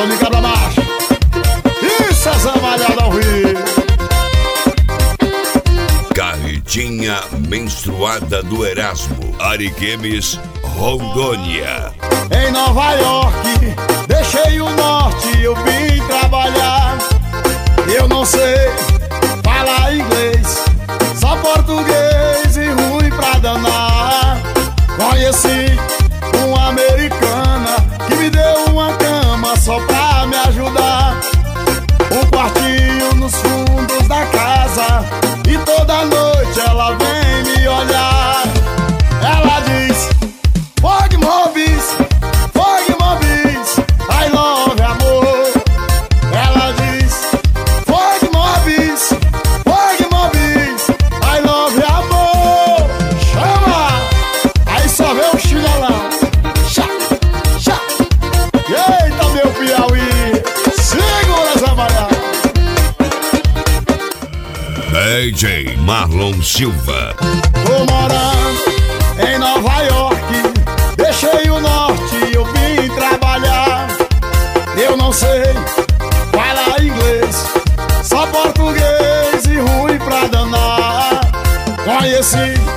som de cabra macho. Isso é zamalhada ao vivo. Carretinha menstruada do Erasmo, Ariquemes, Rondônia. Em Nova York, deixei o norte, eu vim trabalhar. Eu não sei falar inglês, só português e ruim pra danar. Conheci uma americana que me deu uma cama só pra me ajudar. Um quartinho nos fundos da casa e toda noite ela vem me olhar. Ela diz: Fog Mobis, I love amor. Ela diz: Fog Mobis, I love amor. Chama! Aí só vê o chinelão. Chá, chá. Eita, meu Piauí, segura essa malhada. DJ Marlon Silva. Tô morando em Nova York, deixei o norte, eu vim trabalhar. Eu não sei falar inglês, só português e ruim pra danar. Conheci